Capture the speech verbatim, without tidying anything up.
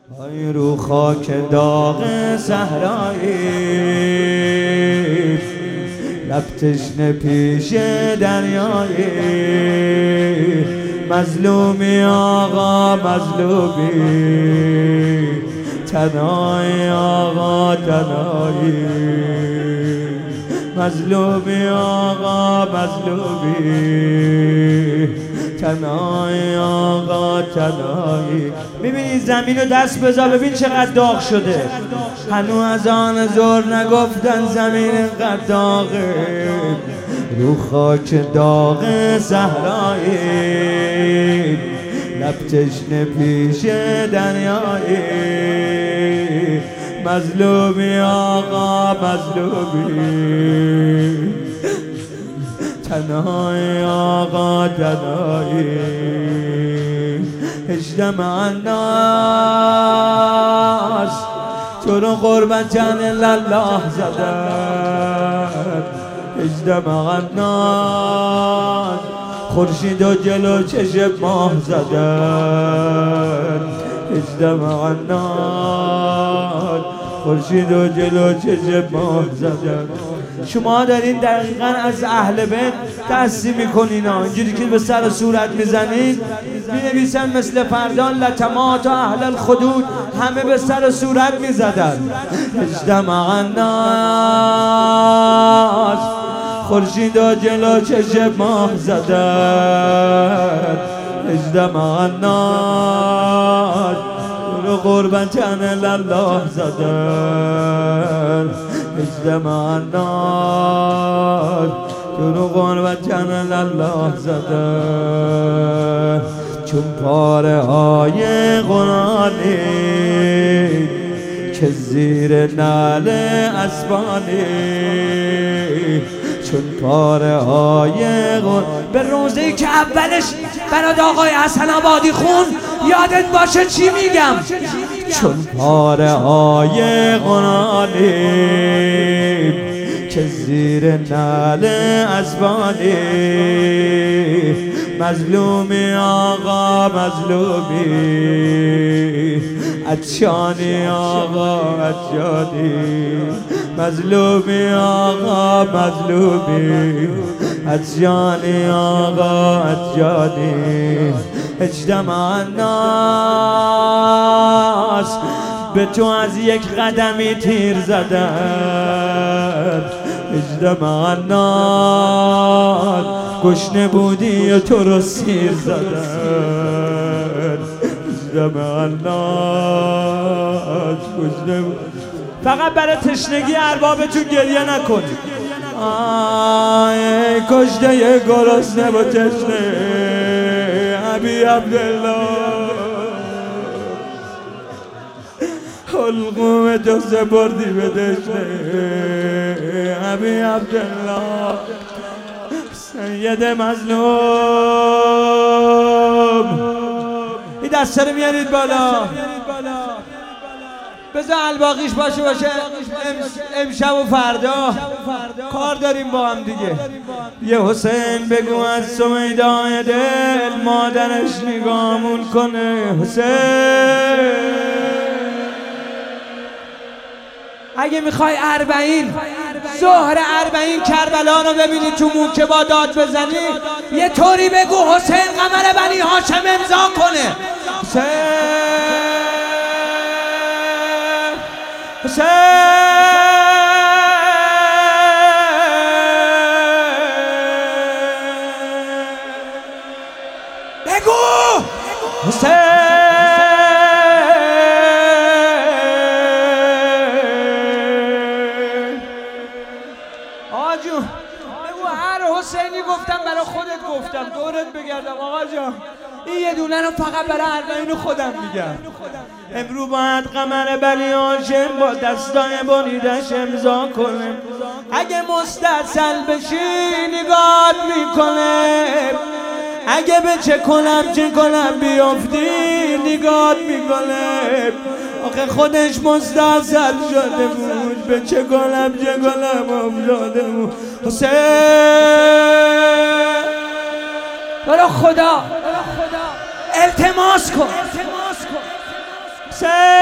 های رو خاک داغ صحرایی، لب تشنه پیش دریایی، مظلومی آقا مظلومی، تنهایی آقا تنهایی، مظلومی آقا مظلومی، تنهایی آقا تنهایی. میبینی زمین رو دست بذار ببین چقدر داغ شده. هنو از آن زور نگفتن زمین اینقدر داغه، رو خاک داغ صحرایی، لب تشنه پیش دریایی، مظلومی آقا مظلومی، تنهایی آقا تنهایی. اجتمع الناس تو رو قربتن لله زدن، اجتمع الناس خورشید و جلو چشم ماه زدن، اجتمع الناس خورشید و جلو چشم ماه زدن. شما دارین دقیقاً از اهل بیت تأثیر میکنین ها، اینجوری که به سر و صورت میزنین مینویسن مثل فردان لطمات و اهل الخدود، همه به سر و صورت میزدن. اجتمع الناس خورشید و جلو چشم ماه زدن، اجتمع الناس رو قربتن لله زدن، اجتمع الناس تو رو قربتن لله زدن. چون پاره های قرآنی که زیر نعل اسبانی، چون پاره های قرآن به روزه‌ای که اولش برات آقای حسن آبادی خون یادت باشه چی میگم. چون پاره های قرآنی که زیر نعل اسبانی، مظلومی آقا مظلومی، عطشانی آقا عطشانی، مظلومی آقا مظلومی، عطشانی آقا عطشانی. اجتمع الناس به تو از یک قدمی تیر زدن، اجتمع الناس گشنه بودی و تو رو سیر زدن، اجتمع الناس گشنه بودی. فقط برای تشنگی اربابتون گریه نکنید. آی کشته گرسنه و تشنه ابی عبدالله، حلقوم تو سپردی به دشنه ابی عبدالله، سید مظلوم. این دسته رو میارید بالا، بذار الباقیش باشه باشه امشب و فردا کار داریم با هم دیگه. یه حسین بگو از سمیدای دل مادرش نگامون کنه. حسین اگه میخوای اربعین ظهر اربعین کربلا رو ببینی تو موکه با داد بزنی، یه طوری بگو حسین قمر بنی هاشم امضا کنه. حسین حسین بگو حسین آقا جون بگو هر حسینی گفتم برای خودت گفتم دورت بگردم. آقا جان این یه دونه رو فقط برای اربعین خودم میگم. امرو باید قمر بنی هاشم با دستای بریدش امضا کنه. اگه مستاصل بشی نگات میکنه، اگه به چه کنم چه کنم بیافتی نگات میکنه. آخه خودش مستاصل شده بود، به چه کنم چه کنم افتاده بود. حسین برای خدا التماس کن.